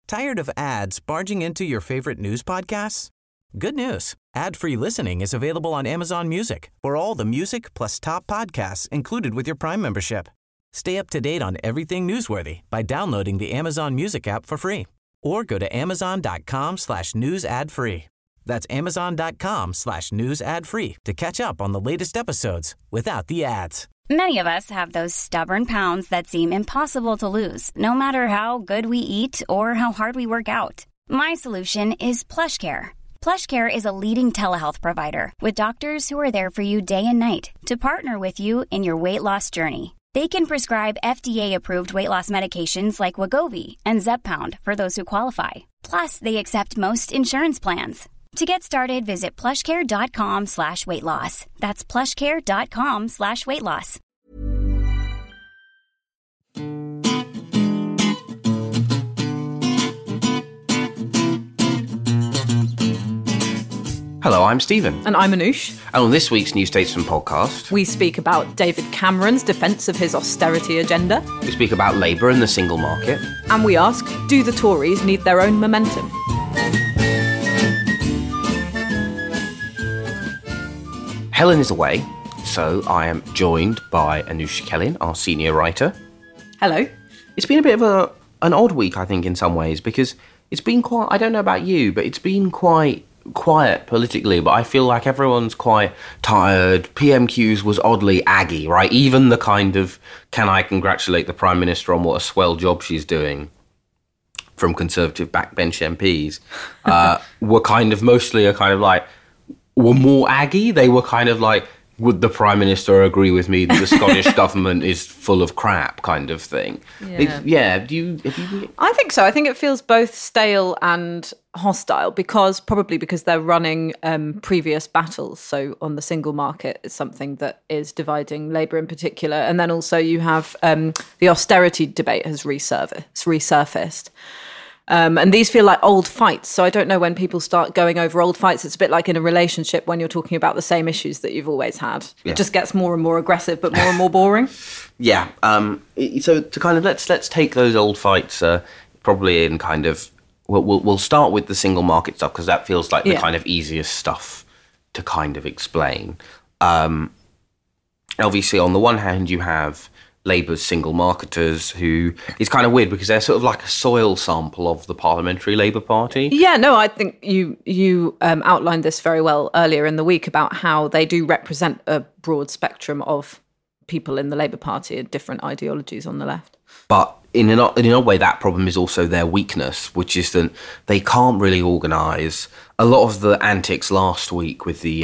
Tired of ads barging into your favorite news podcasts? Good news. Ad-free listening is available on Amazon Music for all the music plus top podcasts included with your Prime membership. Stay up to date on everything newsworthy by downloading the Amazon Music app for free or go to amazon.com/news ad free. That's amazon.com/news ad free to catch up on the latest episodes without the ads. Many of us have those stubborn pounds that seem impossible to lose, no matter how good we eat or how hard we work out. My solution is PlushCare. PlushCare is a leading telehealth provider with doctors who are there for you day and night to partner with you in your weight loss journey. They can prescribe FDA-approved weight loss medications like Wegovy and Zepbound for those who qualify. Plus, they accept most insurance plans. To get started, visit plushcare.com/weight loss. That's plushcare.com/weight loss. Hello, I'm Stephen. And I'm Anoosh. And on this week's New Statesman podcast, we speak about David Cameron's defence of his austerity agenda. We speak about Labour and the single market. And we ask, do the Tories need their own momentum? Helen is away, so I am joined by Anoosh Kellin, our senior writer. Hello. It's been a bit of an odd week, I think, in some ways, because it's been quite, I don't know about you, but it's been quite quiet politically, but I feel like everyone's quite tired. PMQs was oddly aggy, right? Even the kind of, can I congratulate the Prime Minister on what a swell job she's doing, from Conservative backbench MPs, were kind of mostly a kind of like, were more aggy. They were kind of like, would the Prime Minister agree with me that the Scottish government is full of crap kind of thing? Yeah. Have you... I think so. I think it feels both stale and hostile because they're running previous battles. So on the single market is something that is dividing Labour in particular. And then also you have the austerity debate has resurfaced. And these feel like old fights. So I don't know when people start going over old fights. It's a bit like in a relationship when you're talking about the same issues that you've always had. Yeah. It just gets more and more aggressive, but more and more boring. Yeah. So to kind of let's take those old fights probably in kind of we'll start with the single market stuff because that feels like the kind of easiest stuff to kind of explain. Obviously, on the one hand, you have Labour's single marketers, who is kind of weird because they're sort of like a soil sample of the Parliamentary Labour Party. Yeah, no, I think you outlined this very well earlier in the week about how they do represent a broad spectrum of people in the Labour Party and different ideologies on the left. But in a way, that problem is also their weakness, which is that they can't really organise. A lot of the antics last week with the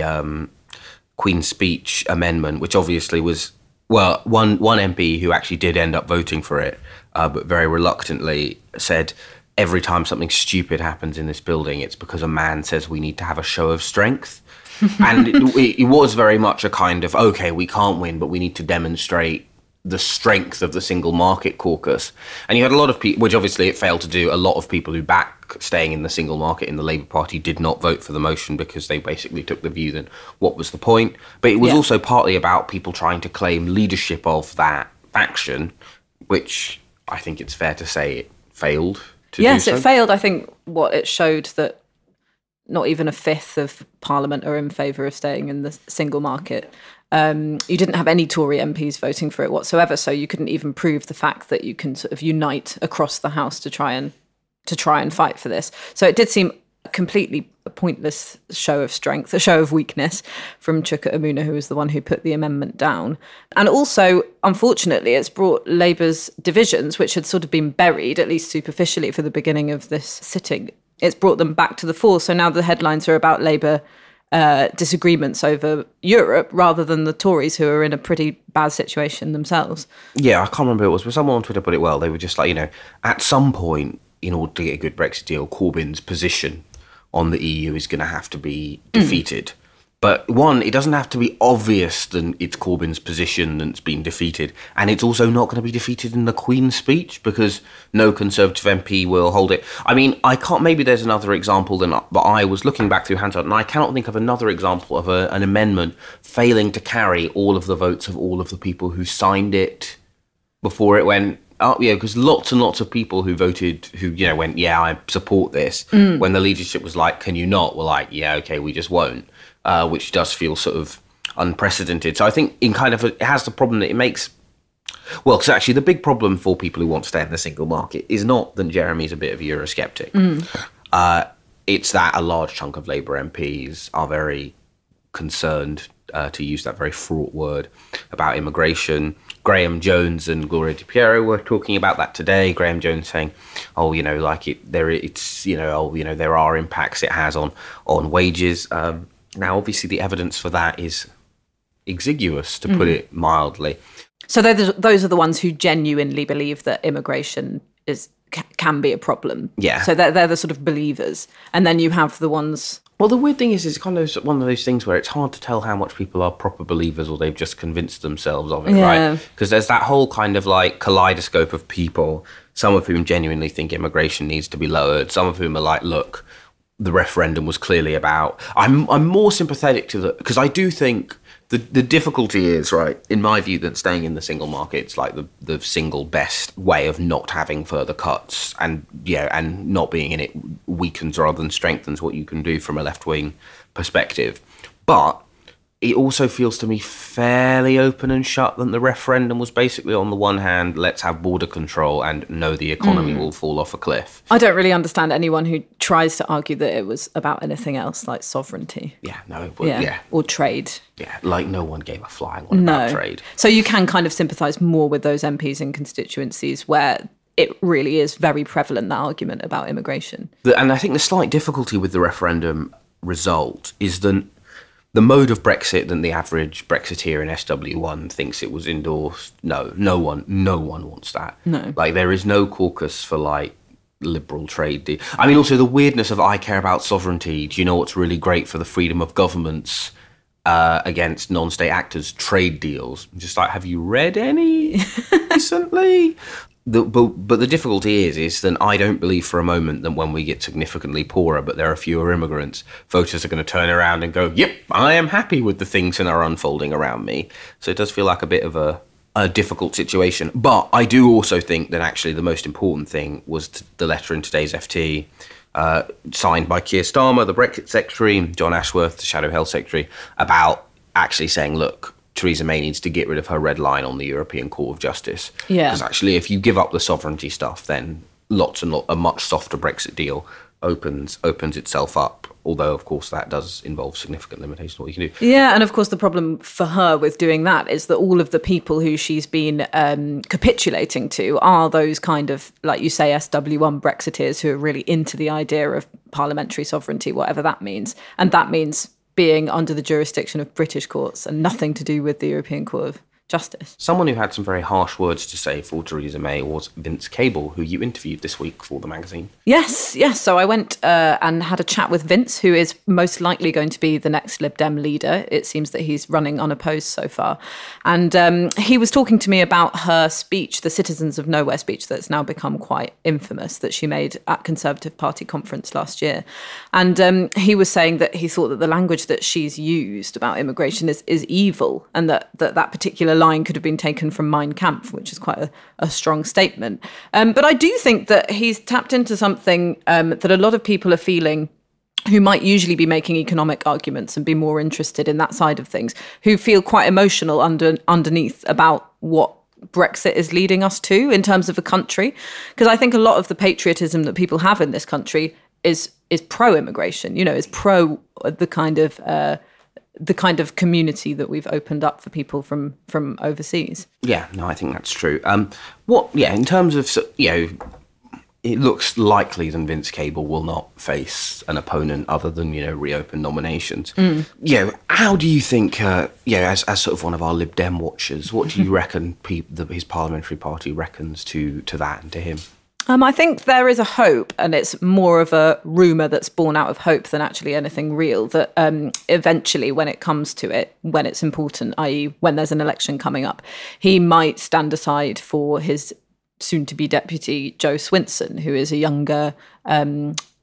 Queen's Speech amendment, which obviously was... Well, one MP who actually did end up voting for it, but very reluctantly said, every time something stupid happens in this building, it's because a man says we need to have a show of strength. And it was very much a kind of, okay, we can't win, but we need to demonstrate the strength of the single market caucus. And you had a lot of people, which obviously it failed to do, a lot of people who back staying in the single market in the Labour Party did not vote for the motion because they basically took the view that what was the point. But it was also partly about people trying to claim leadership of that faction, which I think it's fair to say it failed to do so. Yes, it failed. I think what it showed that not even a fifth of Parliament are in favour of staying in the single market. You didn't have any Tory MPs voting for it whatsoever, so you couldn't even prove the fact that you can sort of unite across the House to try and fight for this. So it did seem completely a pointless show of strength, a show of weakness from Chuka Umunna, who was the one who put the amendment down. And also, unfortunately, it's brought Labour's divisions, which had sort of been buried, at least superficially, for the beginning of this sitting. It's brought them back to the fore. So now the headlines are about Labour disagreements over Europe rather than the Tories, who are in a pretty bad situation themselves. Yeah, I can't remember who it was, but someone on Twitter put it well. They were just like, at some point, in order to get a good Brexit deal, Corbyn's position on the EU is going to have to be defeated. But one, it doesn't have to be obvious that it's Corbyn's position that's been defeated. And it's also not going to be defeated in the Queen's Speech because no Conservative MP will hold it. I mean, maybe there's another example but I was looking back through Hansard and I cannot think of another example of an amendment failing to carry all of the votes of all of the people who signed it before it went because lots and lots of people who voted, who, you know, went, yeah, I support this, when the leadership was like, can you not? We're like, yeah, okay, we just won't, which does feel sort of unprecedented. So I think it has the problem that it makes, well, because actually the big problem for people who want to stay in the single market is not that Jeremy's a bit of a Eurosceptic. It's that a large chunk of Labour MPs are very concerned, to use that very fraught word, about immigration. Graham Jones and Gloria Di Piero were talking about that today. Graham Jones saying, "Oh, you know, like there are impacts it has on wages." Now, obviously, the evidence for that is exiguous, to put it mildly. So those are the ones who genuinely believe that immigration can be a problem. Yeah. So they're the sort of believers, and then you have the ones. Well, the weird thing is, it's kind of one of those things where it's hard to tell how much people are proper believers or they've just convinced themselves of it, right? Because there's that whole kind of like kaleidoscope of people, some of whom genuinely think immigration needs to be lowered, some of whom are like, look, the referendum was clearly about... I'm more sympathetic to because I do think the difficulty is, right, in my view, that staying in the single market, it's like the single best way of not having further cuts, and not being in it weakens rather than strengthens what you can do from a left-wing perspective. But it also feels to me fairly open and shut that the referendum was basically, on the one hand, let's have border control and no, the economy will fall off a cliff. I don't really understand anyone who tries to argue that it was about anything else, like sovereignty. Or trade. Yeah, like no one gave a flying one about trade. So you can kind of sympathise more with those MPs in constituencies where it really is very prevalent, that argument about immigration. And I think the slight difficulty with the referendum result is that the mode of Brexit that the average Brexiteer in SW1 thinks it was endorsed, no one wants that. No. Like, there is no caucus for, like, liberal trade. I mean, also the weirdness of I care about sovereignty. Do you know what's really great for the freedom of governments against non-state actors? Trade deals. Just like, have you read any recently? But the difficulty is that I don't believe for a moment that when we get significantly poorer, but there are fewer immigrants, voters are going to turn around and go, yep, I am happy with the things that are unfolding around me. So it does feel like a bit of a difficult situation. But I do also think that actually the most important thing was the letter in today's FT, signed by Keir Starmer, the Brexit Secretary, John Ashworth, the Shadow Health Secretary, about actually saying, look, Theresa May needs to get rid of her red line on the European Court of Justice. Yeah. Because actually, if you give up the sovereignty stuff, then a much softer Brexit deal opens itself up. Although, of course, that does involve significant limitations on what you can do. Yeah, and of course, the problem for her with doing that is that all of the people who she's been capitulating to are those kind of, like you say, SW1 Brexiteers who are really into the idea of parliamentary sovereignty, whatever that means. And that means being under the jurisdiction of British courts and nothing to do with the European Court of Justice. Someone who had some very harsh words to say for Theresa May was Vince Cable, who you interviewed this week for the magazine. Yes. So I went and had a chat with Vince, who is most likely going to be the next Lib Dem leader. It seems that he's running unopposed so far. And he was talking to me about her speech, the Citizens of Nowhere speech, that's now become quite infamous, that she made at Conservative Party conference last year. And he was saying that he thought that the language that she's used about immigration is evil, and that particular line could have been taken from Mein Kampf, which is quite a strong statement. But I do think that he's tapped into something that a lot of people are feeling, who might usually be making economic arguments and be more interested in that side of things, who feel quite emotional underneath about what Brexit is leading us to in terms of a country. Because I think a lot of the patriotism that people have in this country is pro-immigration, is pro the kind of community that we've opened up for people from overseas. Yeah, no, I think that's true. In terms of, it looks likely that Vince Cable will not face an opponent other than, reopen nominations. How do you think, as sort of one of our Lib Dem watchers, what do you reckon his parliamentary party reckons to that and to him? I think there is a hope, and it's more of a rumour that's born out of hope than actually anything real, that eventually when it comes to it, when it's important, i.e. when there's an election coming up, he might stand aside for his soon-to-be deputy, Jo Swinson, who is a younger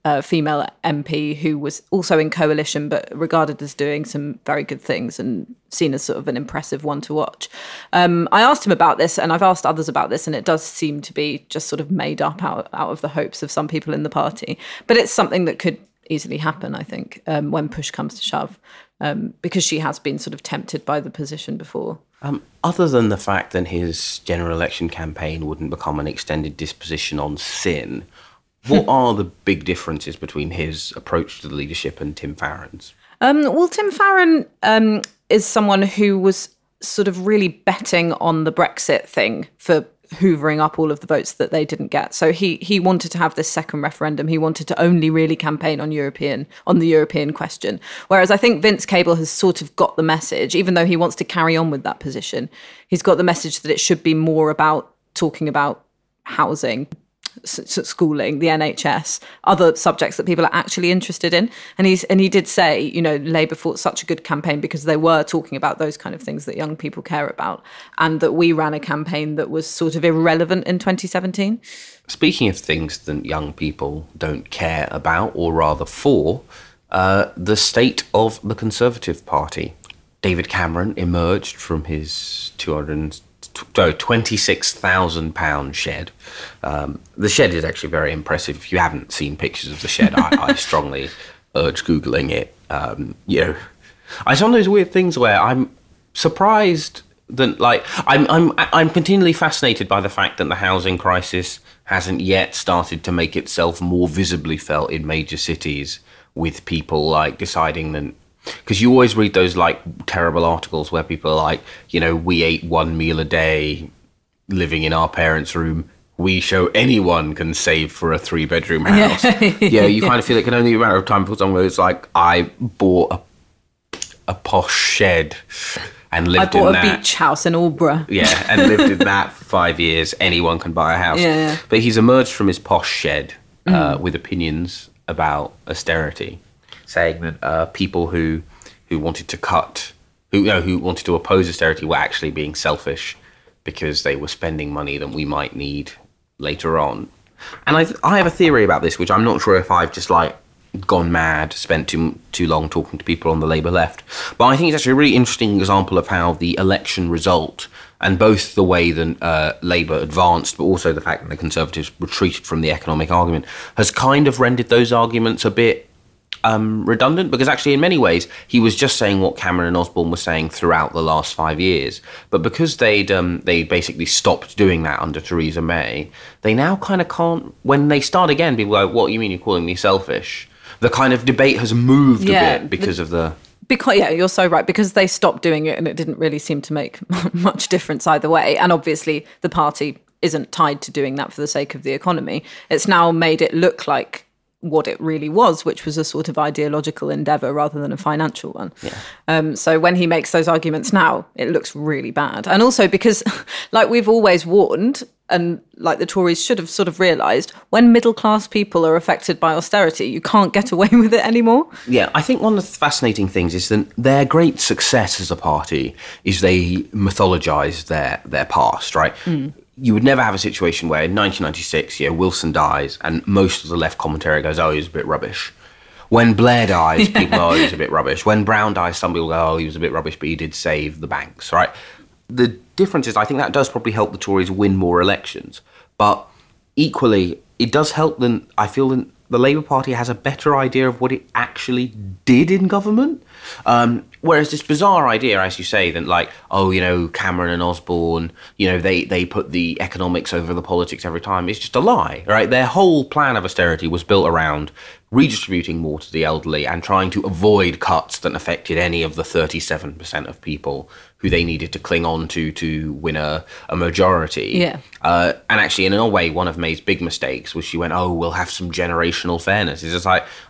female MP who was also in coalition but regarded as doing some very good things and seen as sort of an impressive one to watch. I asked him about this, and I've asked others about this, and it does seem to be just sort of made up out of the hopes of some people in the party. But it's something that could easily happen, I think, when push comes to shove, because she has been sort of tempted by the position before. Other than the fact that his general election campaign wouldn't become an extended disposition on sin, what are the big differences between his approach to the leadership and Tim Farron's? Well, Tim Farron is someone who was sort of really betting on the Brexit thing for hoovering up all of the votes that they didn't get. So he wanted to have this second referendum. He wanted to only really campaign on the European question. Whereas I think Vince Cable has sort of got the message, even though he wants to carry on with that position, he's got the message that it should be more about talking about housing, schooling, the NHS, other subjects that people are actually interested in. And he did say, Labour fought such a good campaign because they were talking about those kind of things that young people care about, and that we ran a campaign that was sort of irrelevant in 2017. Speaking of things that young people don't care about, or rather for, the state of the Conservative Party. David Cameron emerged from his £26,000 shed. The shed is actually very impressive. If you haven't seen pictures of the shed, I strongly urge Googling it. It's one of those weird things where I'm surprised that, I'm continually fascinated by the fact that the housing crisis hasn't yet started to make itself more visibly felt in major cities, with people deciding that. Because you always read those terrible articles where people are like, we ate one meal a day living in our parents' room. We show anyone can save for a 3-bedroom house. Yeah, you kind of feel it can only be a matter of time before someone goes I bought a posh shed and lived in that. I bought a beach house in Aldborough. Yeah, and lived in that for 5 years. Anyone can buy a house. Yeah. But he's emerged from his posh shed with opinions about austerity, saying that people who wanted to who wanted to oppose austerity were actually being selfish because they were spending money that we might need later on. And I have a theory about this, which I'm not sure if I've just gone mad, spent too long talking to people on the Labour left. But I think it's actually a really interesting example of how the election result, and both the way that Labour advanced, but also the fact that the Conservatives retreated from the economic argument, has kind of rendered those arguments a bit redundant, because actually in many ways he was just saying what Cameron and Osborne were saying throughout the last 5 years. But because they basically stopped doing that under Theresa May, they now kind of can't. When they start again, people go, "What, you mean you're calling me selfish?" The kind of debate has moved a bit because of the. Because, you're so right, because they stopped doing it and it didn't really seem to make much difference either way. And obviously the party isn't tied to doing that for the sake of the economy. It's now made it look like what it really was, which was a sort of ideological endeavour rather than a financial one. Yeah. So when he makes those arguments now, it looks really bad. And also because, we've always warned, and the Tories should have sort of realised, when middle-class people are affected by austerity, you can't get away with it anymore. Yeah, I think one of the fascinating things is that their great success as a party is they mythologise their past, right? You would never have a situation where in 1996, Wilson dies and most of the left commentary goes, "Oh, he was a bit rubbish." When Blair dies, people go, "Oh, he was a bit rubbish." When Brown dies, some people go, "Oh, he was a bit rubbish, but he did save the banks," right? The difference is, I think that does probably help the Tories win more elections. But equally, it does help them. I feel that the Labour Party has a better idea of what it actually did in government. Whereas this bizarre idea, as you say, that Cameron and Osborne, they put the economics over the politics every time, is just a lie, right? Their whole plan of austerity was built around redistributing more to the elderly and trying to avoid cuts that affected any of the 37% of people who they needed to cling on to win a majority. Yeah. And actually, in a way, one of May's big mistakes was she went, "Oh, we'll have some generational fairness." It's just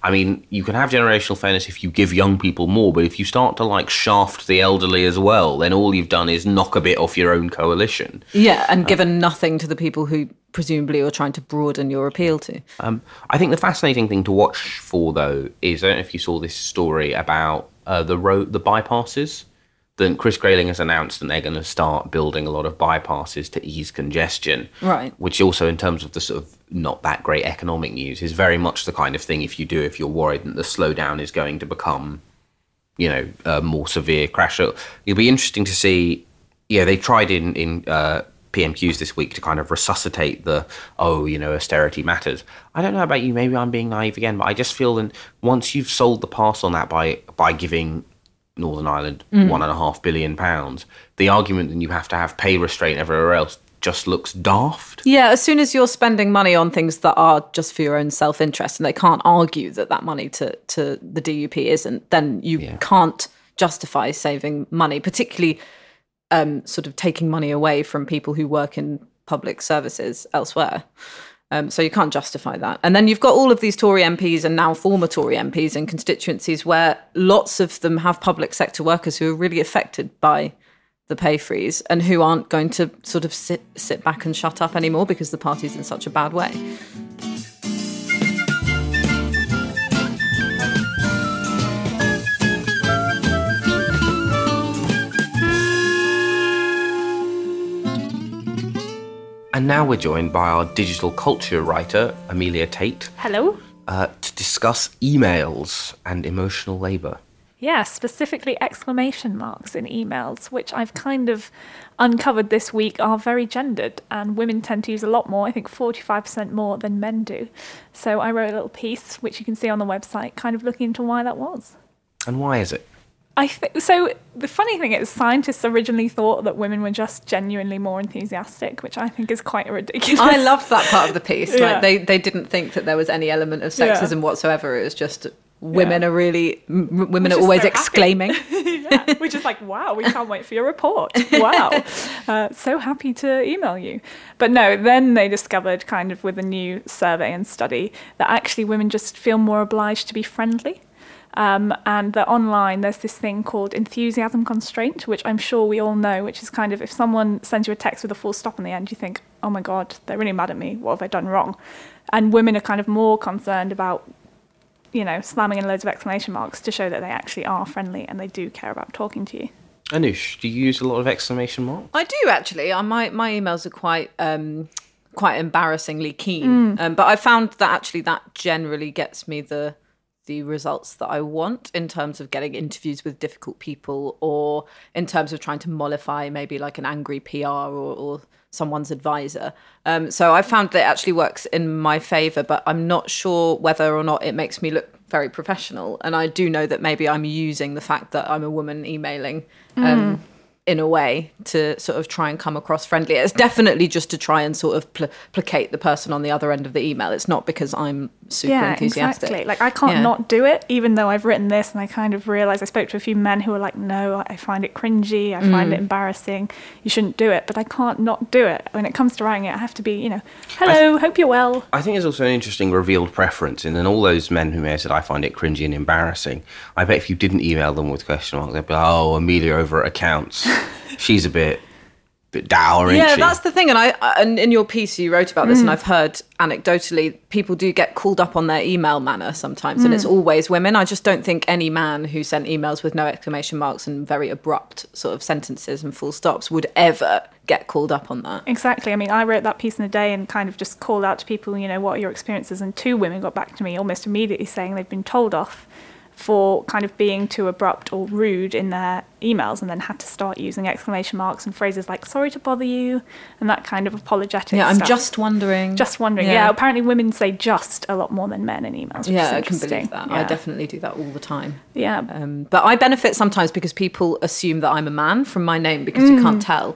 you can have generational fairness if you give young people more, but if you start to shaft the elderly as well, then all you've done is knock a bit off your own coalition. Yeah, and given nothing to the people who presumably you're trying to broaden your appeal to. I think the fascinating thing to watch for, though, is, I don't know if you saw this story about the bypasses then Chris Grayling has announced that they're going to start building a lot of bypasses to ease congestion. Right. Which also, in terms of the sort of not that great economic news, is very much the kind of thing if you're worried that the slowdown is going to become, a more severe crash. It'll be interesting to see. Yeah, they tried in PMQs this week to kind of resuscitate austerity matters. I don't know about you, maybe I'm being naive again, but I just feel that once you've sold the pass on that by giving Northern Ireland £1.5 billion, the argument that you have to have pay restraint everywhere else just looks daft. Yeah, as soon as you're spending money on things that are just for your own self-interest and they can't argue that money to the DUP isn't, then you can't justify saving money, particularly sort of taking money away from people who work in public services elsewhere. So you can't justify that. And then you've got all of these Tory MPs and now former Tory MPs in constituencies where lots of them have public sector workers who are really affected by the pay freeze and who aren't going to sort of sit back and shut up anymore because the party's in such a bad way. And now we're joined by our digital culture writer, Amelia Tate. Hello. To discuss emails and emotional labour. Yeah, specifically exclamation marks in emails, which I've kind of uncovered this week are very gendered, and women tend to use a lot more, I think 45% more than men do. So I wrote a little piece, which you can see on the website, kind of looking into why that was. And why is it? So the funny thing is, scientists originally thought that women were just genuinely more enthusiastic, which I think is quite ridiculous. I loved that part of the piece. Yeah. Like they didn't think that there was any element of sexism whatsoever. It was just women are really women are always so exclaiming. Yeah, we're just like, wow, we can't wait for your report. Wow, so happy to email you. But no, then they discovered, kind of with a new survey and study, that actually women just feel more obliged to be friendly. And that online there's this thing called enthusiasm constraint, which I'm sure we all know, which is kind of if someone sends you a text with a full stop on the end, you think, oh my God, they're really mad at me. What have I done wrong? And women are kind of more concerned about, slamming in loads of exclamation marks to show that they actually are friendly and they do care about talking to you. Anoosh, do you use a lot of exclamation marks? I do, actually. My emails are quite embarrassingly keen. But I found that actually that generally gets me the results that I want in terms of getting interviews with difficult people, or in terms of trying to mollify maybe like an angry PR or someone's advisor. So I found that it actually works in my favour, but I'm not sure whether or not it makes me look very professional. And I do know that maybe I'm using the fact that I'm a woman emailing in a way to sort of try and come across friendly. It's definitely just to try and sort of placate the person on the other end of the email. It's not because I'm super enthusiastic. Exactly. Like I can't not do it, even though I've written this, and I kind of realised I spoke to a few men who were like, no, I find it cringy, I find it embarrassing, you shouldn't do it. But I can't not do it. When it comes to writing it, I have to be, hello, hope you're well. I think there's also an interesting revealed preference in all those men who may have said, I find it cringy and embarrassing. I bet if you didn't email them with question marks, they'd be like, oh, Amelia over at accounts. She's a bit dour, isn't she? Yeah, that's the thing. And in your piece you wrote about this, and I've heard anecdotally, people do get called up on their email manner sometimes, and it's always women. I just don't think any man who sent emails with no exclamation marks and very abrupt sort of sentences and full stops would ever get called up on that. Exactly. I mean, I wrote that piece in a day and kind of just called out to people, what are your experiences? And 2 women got back to me almost immediately saying they've been told off for kind of being too abrupt or rude in their emails, and then had to start using exclamation marks and phrases like sorry to bother you and that kind of apologetic stuff. I'm just wondering. Yeah, apparently women say just a lot more than men in emails, which is I can believe that. Yeah. I definitely do that all the time. Yeah. But I benefit sometimes because people assume that I'm a man from my name because you can't tell.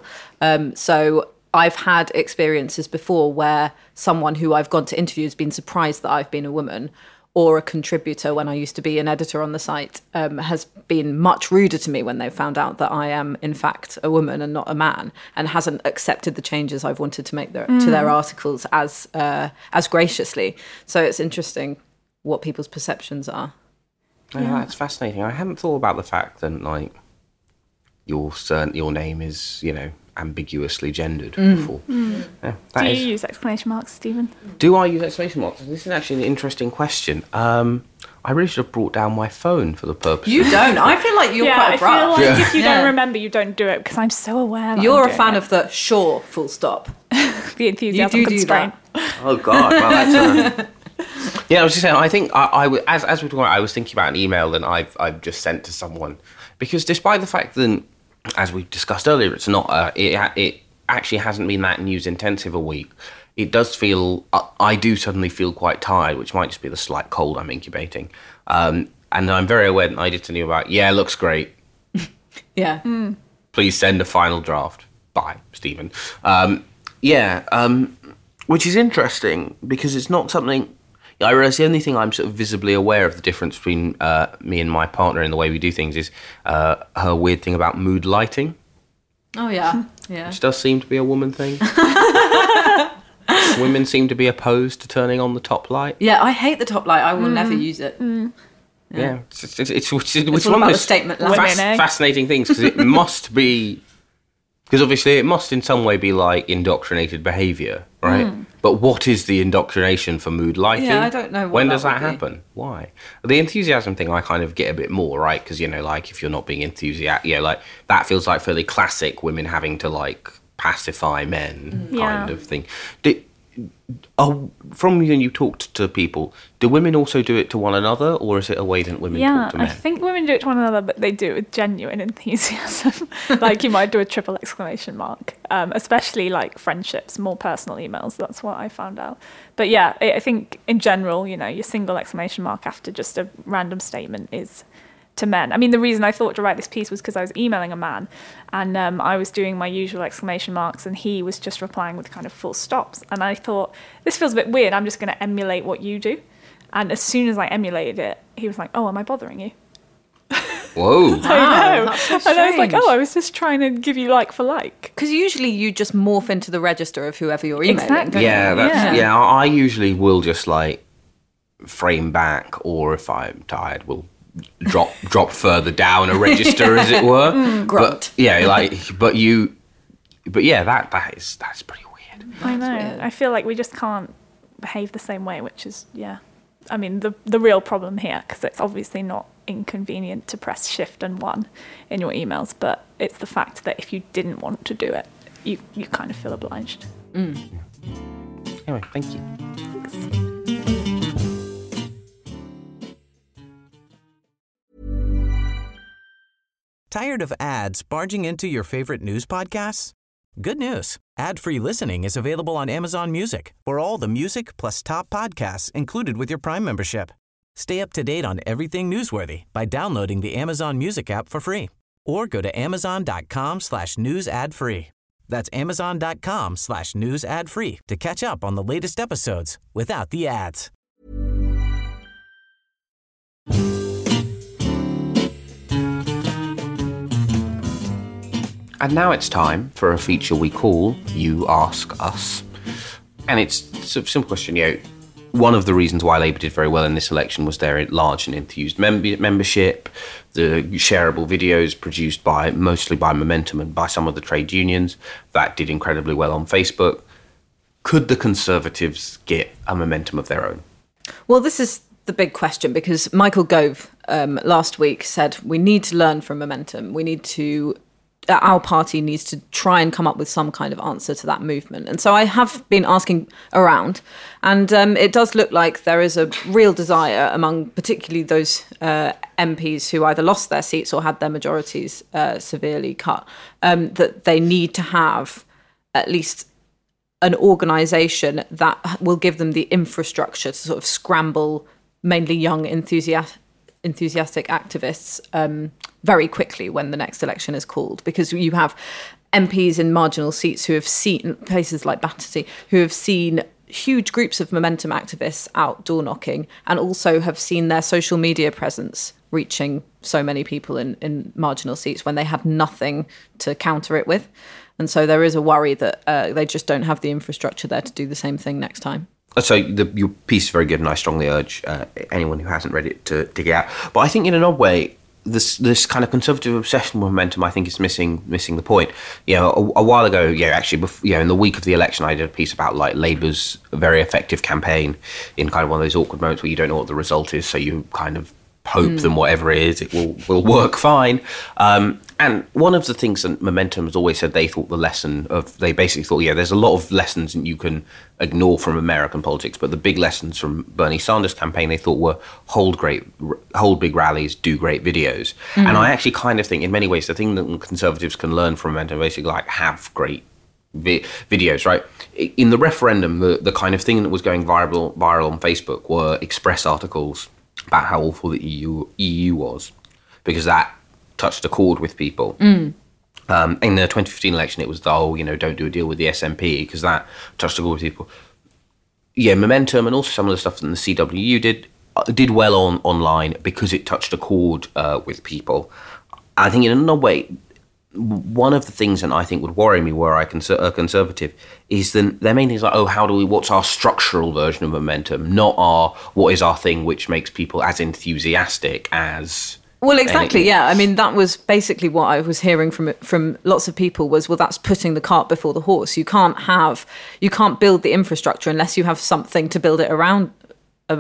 So I've had experiences before where someone who I've gone to interview has been surprised that I've been a woman, or a contributor when I used to be an editor on the site has been much ruder to me when they found out that I am in fact a woman and not a man, and hasn't accepted the changes I've wanted to make to their articles as graciously. So it's interesting what people's perceptions are. Yeah, that's fascinating. I hadn't thought about the fact that your name is ambiguously gendered before. Yeah, do you use exclamation marks, Stephen? Do I use exclamation marks? This is actually an interesting question. I really should have brought down my phone for the purpose. You don't. I feel like you're quite I abrupt. feel like if you don't remember, you don't do it, because I'm so aware that You're I'm a fan doing of the sure, full stop. the enthusiasm You do constraint. Oh God! Well, that's yeah. I was just saying. I think I as we were talking about, I was thinking about an email that I've just sent to someone, because despite the fact that, as we discussed earlier, it's not it actually hasn't been that news intensive a week. It does feel, I do suddenly feel quite tired, which might just be the slight cold I'm incubating. And I'm very aware that I did tell you about, looks great. Yeah. Please send a final draft. Bye, Stephen. Which is interesting, because it's not something, I realise the only thing I'm sort of visibly aware of the difference between me and my partner in the way we do things is her weird thing about mood lighting. Oh, yeah. Yeah. Which does seem to be a woman thing. Women seem to be opposed to turning on the top light. Yeah, I hate the top light. I will never use it. Yeah, it's all one about of the those statement line. fascinating things, because it must be, because obviously it must in some way be like indoctrinated behaviour, right? But what is the indoctrination for mood lighting? Yeah, I don't know. When does that happen? Why? The enthusiasm thing I kind of get a bit more, right? Because, like if you're not being enthusiastic, like that feels like fairly classic women having to like pacify men kind of thing. From when you talked to people, do women also do it to one another, or is it a way that women talk to men? I think women do it to one another, but they do it with genuine enthusiasm. Like you might do a triple exclamation mark, especially like friendships, more personal emails. That's what I found out. But yeah, I think in general, your single exclamation mark after just a random statement is to men. I mean, the reason I thought to write this piece was because I was emailing a man, and I was doing my usual exclamation marks, and he was just replying with kind of full stops. And I thought, this feels a bit weird. I'm just going to emulate what you do. And as soon as I emulated it, he was like, "Oh, am I bothering you?" Whoa! I know. That's so And I was like, strange. "Oh, I was just trying to give you like for like." Because usually you just morph into the register of whoever you're emailing. Exactly. don't you? Yeah, I usually will just like frame back, or if I'm tired, will drop further down a register, as it were. Grunt. That's pretty weird. I know. weird. I feel like we just can't behave the same way, which is, I mean, the real problem here, because it's obviously not inconvenient to press Shift and 1 in your emails, but it's the fact that if you didn't want to do it, you kind of feel obliged. Anyway, thank you. Tired of ads barging into your favorite news podcasts? Good news. Ad-free listening is available on Amazon Music for all the music plus top podcasts included with your Prime membership. Stay up to date on everything newsworthy by downloading the Amazon Music app for free, or go to amazon.com/news ad free. That's amazon.com/news ad free to catch up on the latest episodes without the ads. And now it's time for a feature we call You Ask Us. And it's a simple question, one of the reasons why Labour did very well in this election was their large and enthused membership, the shareable videos produced mostly by Momentum and by some of the trade unions that did incredibly well on Facebook. Could the Conservatives get a momentum of their own? Well, this is the big question, because Michael Gove last week said we need to learn from Momentum. Our party needs to try and come up with some kind of answer to that movement. And so I have been asking around, and it does look like there is a real desire among particularly those MPs who either lost their seats or had their majorities severely cut, that they need to have at least an organisation that will give them the infrastructure to sort of scramble mainly young enthusiastic activists very quickly when the next election is called, because you have MPs in marginal seats who have seen places like Battersea, who have seen huge groups of Momentum activists out door knocking, and also have seen their social media presence reaching so many people in marginal seats when they had nothing to counter it with. And so there is a worry that they just don't have the infrastructure there to do the same thing next time. So your piece is very good, and I strongly urge anyone who hasn't read it to dig it out. But I think in an odd way, this kind of conservative obsession with momentum, I think, is missing the point. You know, a while ago, actually, in the week of the election, I did a piece about like Labour's very effective campaign in kind of one of those awkward moments where you don't know what the result is, so you kind of hope that whatever it is, it will work fine. And one of the things that Momentum has always said, they basically thought, there's a lot of lessons that you can ignore from American politics, but the big lessons from Bernie Sanders' campaign, they thought were hold big rallies, do great videos. And I actually kind of think, in many ways, the thing that Conservatives can learn from Momentum, basically, like, have great videos, right? In the referendum, the kind of thing that was going viral on Facebook were Express articles about how awful the EU was, because that touched a chord with people. In the 2015 election, it was don't do a deal with the SNP, because that touched a chord with people. Momentum and also some of the stuff that the CWU did well online because it touched a chord with people. I think in another way, one of the things that I think would worry me were a conservative is that their main thing is like, what's our structural version of Momentum, not what is our thing which makes people as enthusiastic as... Well, exactly, anything. Yeah. I mean, that was basically what I was hearing from lots of people was, well, that's putting the cart before the horse. You can't build the infrastructure unless you have something to build it around, and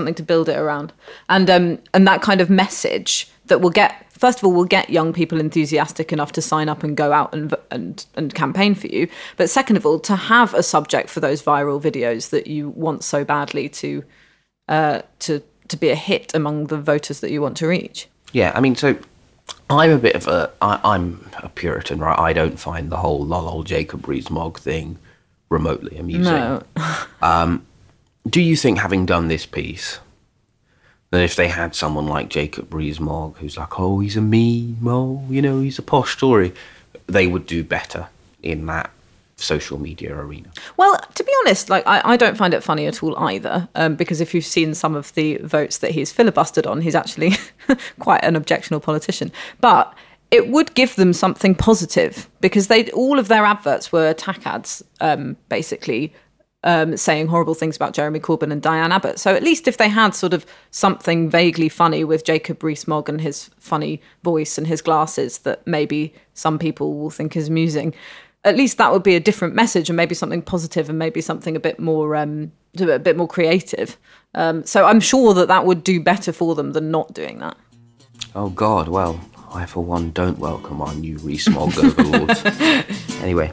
that kind of message that will get young people enthusiastic enough to sign up and go out and campaign for you. But second of all, to have a subject for those viral videos that you want so badly to be a hit among the voters that you want to reach. Yeah, I mean, so I'm a Puritan, right? I don't find the whole lol Jacob Rees-Mogg thing remotely amusing. No. Do you think, having done this piece, that if they had someone like Jacob Rees-Mogg, who's like, oh, he's a meme, he's a posh story, they would do better in that social media arena? Well, to be honest, like I don't find it funny at all either, because if you've seen some of the votes that he's filibustered on, he's actually quite an objectionable politician. But it would give them something positive, because all of their adverts were attack ads, basically, saying horrible things about Jeremy Corbyn and Diane Abbott. So at least if they had sort of something vaguely funny with Jacob Rees-Mogg and his funny voice and his glasses that maybe some people will think is amusing, at least that would be a different message, and maybe something positive, and maybe something a bit more creative. So I'm sure that would do better for them than not doing that. Oh God, well, I for one don't welcome our new Rees-Mogg overlords. Anyway.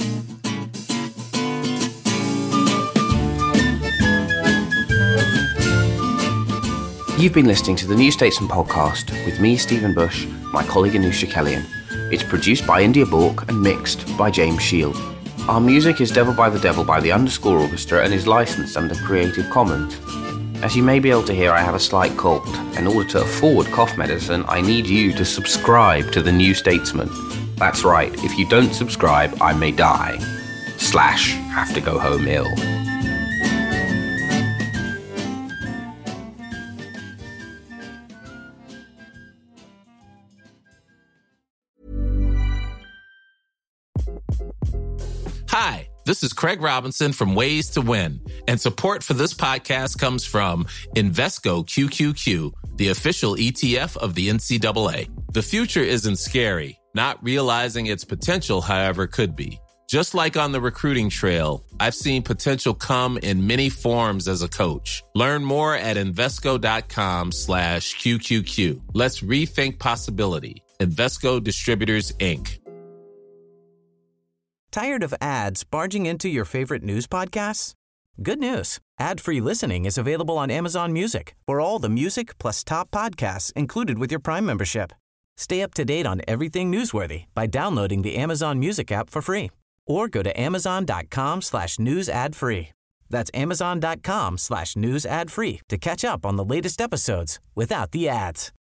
You've been listening to the New Statesman podcast with me, Stephen Bush, my colleague Anusha Kellyan. It's produced by India Bork and mixed by James Shield. Our music is Devil by the Underscore Orchestra and is licensed under Creative Commons. As you may be able to hear, I have a slight cold. In order to afford cough medicine, I need you to subscribe to the New Statesman. That's right, if you don't subscribe, I may die. / have to go home ill. Hi, this is Craig Robinson from Ways to Win, and support for this podcast comes from Invesco QQQ, the official ETF of the NCAA. The future isn't scary. Not realizing its potential, however, could be. Just like on the recruiting trail, I've seen potential come in many forms as a coach. Learn more at Invesco.com/QQQ. Let's rethink possibility. Invesco Distributors, Inc. Tired of ads barging into your favorite news podcasts? Good news. Ad-free listening is available on Amazon Music for all the music plus top podcasts included with your Prime membership. Stay up to date on everything newsworthy by downloading the Amazon Music app for free or go to amazon.com/news ad free. That's amazon.com/news ad free to catch up on the latest episodes without the ads.